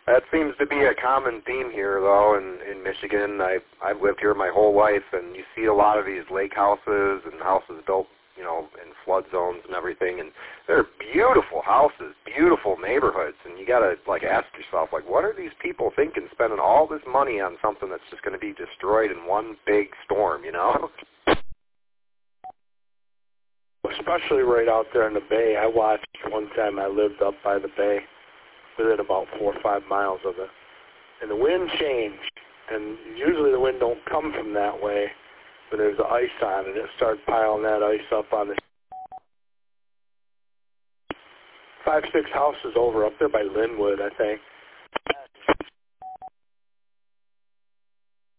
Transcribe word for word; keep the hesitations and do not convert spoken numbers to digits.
That seems to be a common theme here, though, in, in Michigan. I've, I've lived here my whole life, and you see a lot of these lake houses and houses built, you know, in flood zones and everything, and they're beautiful houses, beautiful neighborhoods, and you got to, like, ask yourself, like, what are these people thinking, spending all this money on something that's just going to be destroyed in one big storm, you know? Especially right out there in the bay. I watched one time I lived up by the bay, within about four or five miles of it. And the wind changed, and usually the wind don't come from that way, but there's the ice on it. It started piling that ice up on the five, six houses over up there by Linwood, I think.